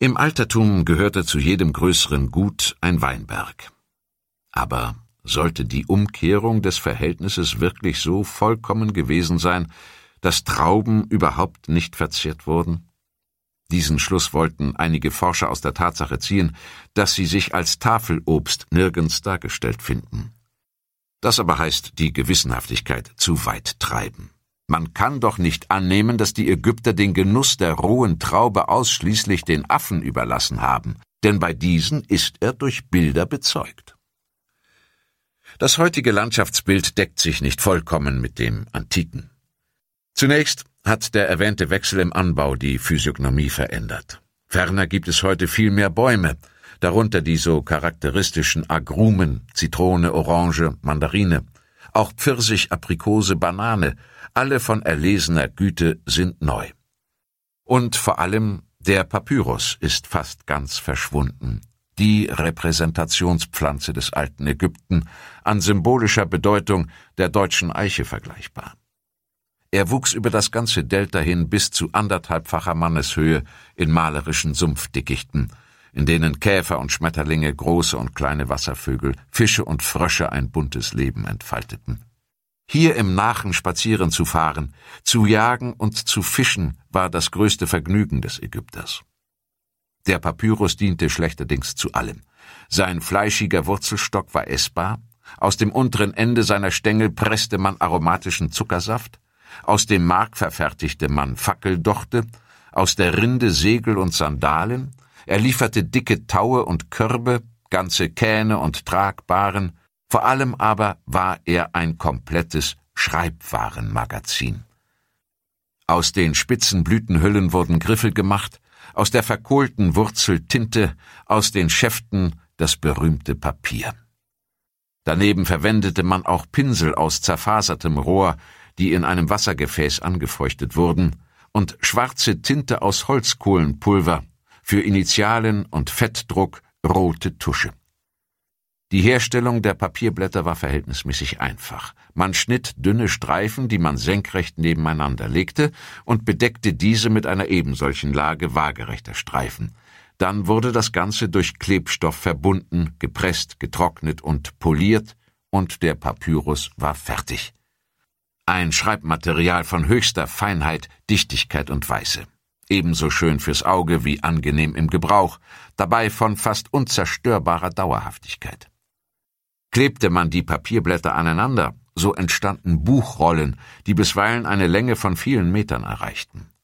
Im Altertum gehörte zu jedem größeren Gut ein Weinberg. Aber sollte die Umkehrung des Verhältnisses wirklich so vollkommen gewesen sein, dass Trauben überhaupt nicht verzehrt wurden? Diesen Schluss wollten einige Forscher aus der Tatsache ziehen, dass sie sich als Tafelobst nirgends dargestellt finden. Das aber heißt die Gewissenhaftigkeit zu weit treiben. Man kann doch nicht annehmen, dass die Ägypter den Genuss der rohen Traube ausschließlich den Affen überlassen haben, denn bei diesen ist er durch Bilder bezeugt. Das heutige Landschaftsbild deckt sich nicht vollkommen mit dem antiken. Zunächst hat der erwähnte Wechsel im Anbau die Physiognomie verändert. Ferner gibt es heute viel mehr Bäume, darunter die so charakteristischen Agrumen, Zitrone, Orange, Mandarine. Auch Pfirsich, Aprikose, Banane, alle von erlesener Güte sind neu. Und vor allem der Papyrus ist fast ganz verschwunden. Die Repräsentationspflanze des alten Ägypten, an symbolischer Bedeutung der deutschen Eiche vergleichbar. Er wuchs über das ganze Delta hin bis zu 1,5-facher Manneshöhe in malerischen Sumpfdickichten, in denen Käfer und Schmetterlinge, große und kleine Wasservögel, Fische und Frösche ein buntes Leben entfalteten. Hier im Nachen spazieren zu fahren, zu jagen und zu fischen war das größte Vergnügen des Ägypters. Der Papyrus diente schlechterdings zu allem. Sein fleischiger Wurzelstock war essbar, aus dem unteren Ende seiner Stängel presste man aromatischen Zuckersaft, aus dem Mark verfertigte man Fackeldochte, aus der Rinde Segel und Sandalen, er lieferte dicke Taue und Körbe, ganze Kähne und Tragbaren, vor allem aber war er ein komplettes Schreibwarenmagazin. Aus den spitzen Blütenhüllen wurden Griffel gemacht, aus der verkohlten Wurzel Tinte, aus den Schäften das berühmte Papier. Daneben verwendete man auch Pinsel aus zerfasertem Rohr, die in einem Wassergefäß angefeuchtet wurden, und schwarze Tinte aus Holzkohlenpulver, für Initialen und Fettdruck rote Tusche. Die Herstellung der Papierblätter war verhältnismäßig einfach. Man schnitt dünne Streifen, die man senkrecht nebeneinander legte, und bedeckte diese mit einer ebensolchen Lage waagerechter Streifen. Dann wurde das Ganze durch Klebstoff verbunden, gepresst, getrocknet und poliert, und der Papyrus war fertig. Ein Schreibmaterial von höchster Feinheit, Dichtigkeit und Weiße. Ebenso schön fürs Auge wie angenehm im Gebrauch, dabei von fast unzerstörbarer Dauerhaftigkeit. Klebte man die Papierblätter aneinander, so entstanden Buchrollen, die bisweilen eine Länge von vielen Metern erreichten.